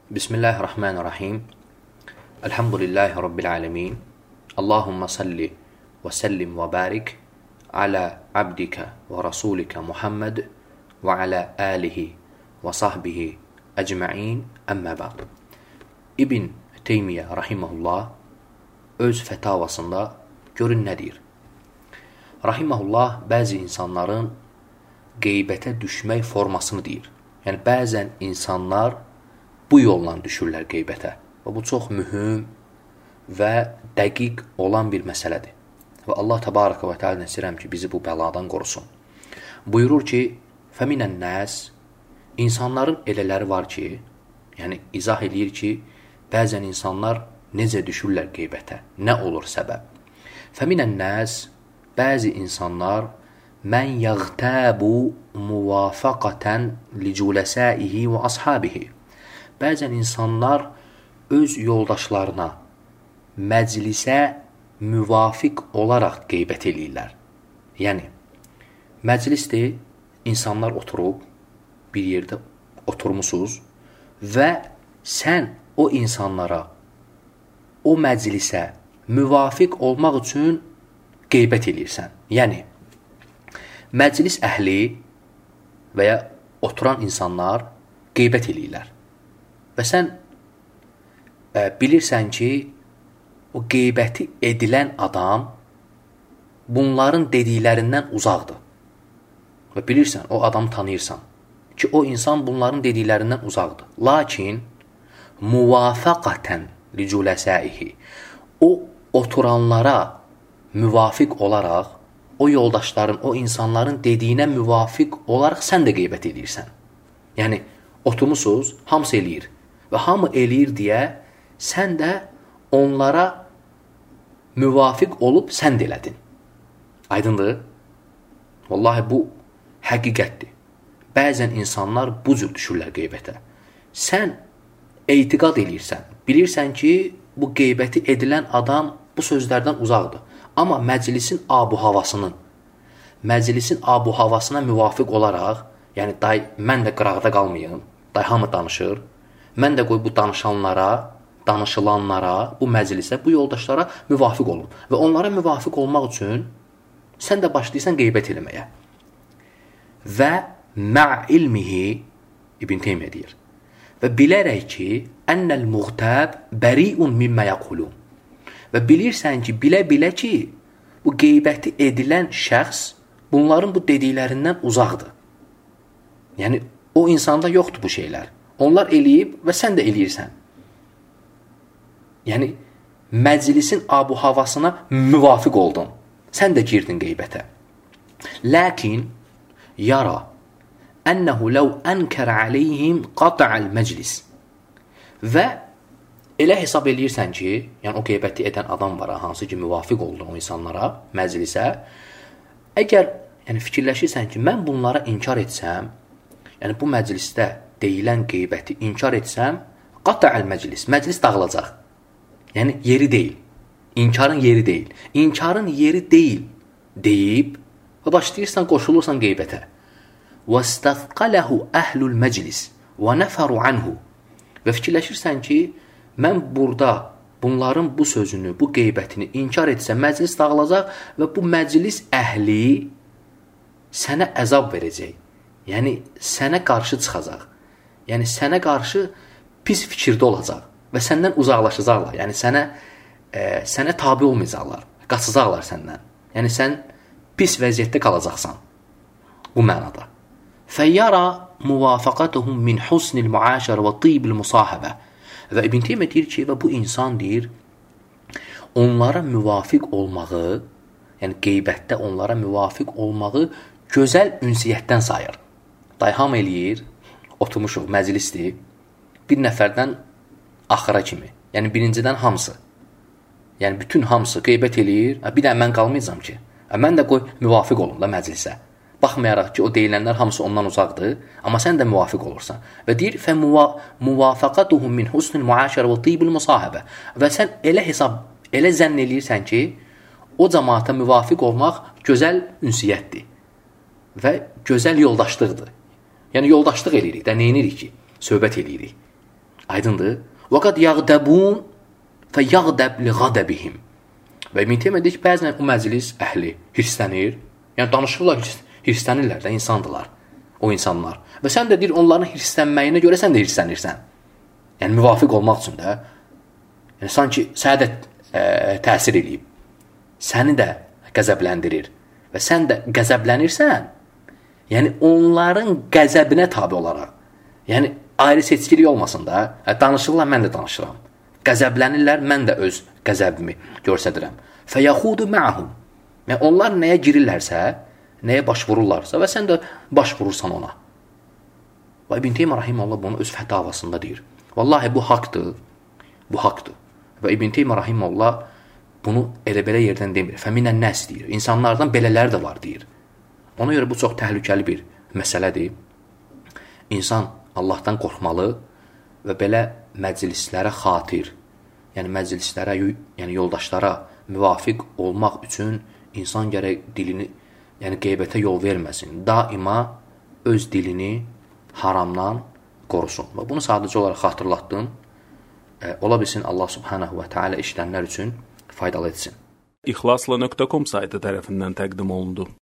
Bismillahirrahmanirrahim. Elhamdülillahi Rabbil alemin. Allahumma salli və səllim və barik alə abdikə və rasulikə Muhammed və alə alihi və sahbihi əcməin əmmə bə'd. İbn Teymiyyə rahiməhullah öz fətavasında görün nə deyir? Rahiməhullah bəzi insanların qeybətə düşmək formasını deyir. Yəni, bəzən insanlar bu yolla düşürlər qeybətə. Və bu çox mühüm və dəqiq olan bir məsələdir. Və Allah təbarəkə və teala istəyirəm ki, bizi bu bəladan qorusun. Buyurur ki, فَمِنَ النَّاسِ İnsanların elələri var ki, yəni izah edir ki, bəzən insanlar necə düşürlər qeybətə, nə olur səbəb. فَمِنَ النَّاسِ Bəzi insanlar mən yəğtəbu muvafaqətən liculəsəihi və ashabihi Bəzən insanlar öz yoldaşlarına məclisə müvafiq olaraq qeybət eləyirlər. Yəni, məclisdir, insanlar oturub, bir yerdə oturmusunuz və sən o insanlara, o məclisə müvafiq olmaq üçün qeybət eləyirsən. Yəni, məclis əhli və ya oturan insanlar qeybət eləyirlər. Və sən bilirsən ki, o qeybəti edilən adam bunların dediklərindən uzaqdır. Və bilirsən, o adamı tanıyırsan ki, o insan bunların dediklərindən uzaqdır. Lakin, muvafaqətən liculəsəihi o oturanlara müvafiq olaraq, o yoldaşların, o insanların dediyinə müvafiq olaraq sən də qeybət edirsən. Yəni, oturmusunuz, hamısı eləyir. Və hamı eləyir deyə, sən də onlara müvafiq olub sən də elədin. Aydındır? Vallahi bu həqiqətdir. Bəzən insanlar bu cür düşürlər qeybətə. Sən etiqad eləyirsən. Bilirsən ki, bu qeybəti edilən adam bu sözlərdən uzaqdır. Amma məclisin abu-havasına müvafiq olaraq, yəni, mən də qıraqda qalmayım, hamı danışır, mən də qoy bu danışılanlara, bu məclisə, bu yoldaşlara müvafiq olun. Və onlara müvafiq olmaq üçün sən də başlayırsan qeybət eləməyə. Və mə'ilmihi, İbn Teymiyyə deyir, və bilərək ki, ennəl muğtəb bəriun mimmə yəqulun. Və bilirsən ki, bilə-bilə ki, bu qeybəti edilən şəxs bunların bu dediklərindən uzaqdır. Yəni, o insanda yoxdur bu şeylər. Onlar eləyib və sən də eləyirsən. Yəni, məclisin abu-havasına müvafiq oldun. Sən də girdin qeybətə. Lakin, yara, ənəhu ləv ənkər aleyhim qata'al məclis. Və elə hesab eləyirsən ki, yəni o qeybəti edən adam var, hansı ki, müvafiq oldun o insanlara, məclisə, əgər fikirləşirsən ki, mən bunlara inkar etsəm, yəni bu məclisdə deyilən qeybəti inkar etsəm, qata'al məclis, məclis dağılacaq. Yəni, yeri deyil. İnkarın yeri deyil. İnkarın yeri deyil deyib və başlayırsan, qoşulursan qeybətə. وَاسْتَثْقَلَهُ أَهْلُ الْمَجْلِسِ وَنَفَرُ عَنْهُ Və fikirləşirsən ki, mən burada bunların bu sözünü, bu qeybətini inkar etsəm, məclis dağılacaq və bu məclis əhli sənə əzab verəcək. Yəni, sənə qarşı çıxacaq. Yəni, sənə qarşı pis fikirdə olacaq və səndən uzaqlaşacaqlar. Yəni, sənə tabi olmayacaqlar, qaçacaqlar səndən. Yəni, sən pis vəziyyətdə qalacaqsan bu mənada. Fəyyara muvafaqatuhum min husnil muaşərə və tibil musahəbə Və İbn Teymiyyə deyir ki, və bu insan deyir, onlara müvafiq olmağı, yəni qeybətdə onlara müvafiq olmağı gözəl ünsiyyətdən sayır. Dayham eləyir, oturmuşuq, məclisdir, bir nəfərdən axıra kimi, yəni birincidən hamısı, yəni bütün hamısı qeybət eləyir, bir də mən qalmayacam ki, mən də qoy müvafiq olun da məclisə. Baxmayaraq ki, o deyilənlər hamısı ondan uzaqdır, amma sən də müvafiq olursan. Və deyir, muvafaqatuhum min husnil muaşərə və tibil musahəbə. Və sən elə zənn eləyirsən ki, o cəmaata müvafiq olmaq gözəl ünsiyyətdir və gözəl yoldaşlıqdır. Yəni, yoldaşlıq eləyirik də, neyinirik ki? Söhbət eləyirik. Aydındır? Və qad yağdabun və yağdab li ğadabihim. Və İbn Teymiyyə deyir ki, bəzən o məclis əhli hirslənir. Yəni danışırlar, hirslənirlər də insandırlar. O insanlar. Və sən də deyir onların hirslənməyinə görə sən də hirslənirsən. Yəni müvafiq olmaq üçün də. Yəni sanki sənə də təsir eləyib. Səni də qəzəbləndirir. Və sən də qəzəblənirsən. Yəni onların qəzəbinə tabe olaraq. Yəni ayrı seçkilik olmasın da. Danışırlar, mən də danışıram. Qəzəblənirlər, mən də öz qəzəbimi göstərirəm. Fəyaxudu ma'hum. Yəni onlar nəyə girirlərsə, nəyə baş vururlarsa və sən də baş vurursan ona. Və İbn Teymiyyə rahimehullah bunu öz fətavasında deyir. Vallahi bu haqdır. Bu haqdır. Və İbn Teymiyyə rahimehullah bunu elə-belə yerdən demir. Fəminən nəs deyir. İnsanlardan belələri də var deyir. Ona görə bu çox təhlükəli bir məsələdir. İnsan Allahdan qorxmalı və belə məclislərə xatir, yəni məclislərə, yəni yoldaşlara müvafiq olmaq üçün insan gərək dilini, yəni qeybətə yol verməsin. Daima öz dilini haramdan qorusun. Və bunu sadəcə olaraq xatırlatdım. Ola bilsin Allah subhanahu və teala işlənlər üçün faydalı etsin. İxlasla.com saytı tərəfindən təqdim olundu.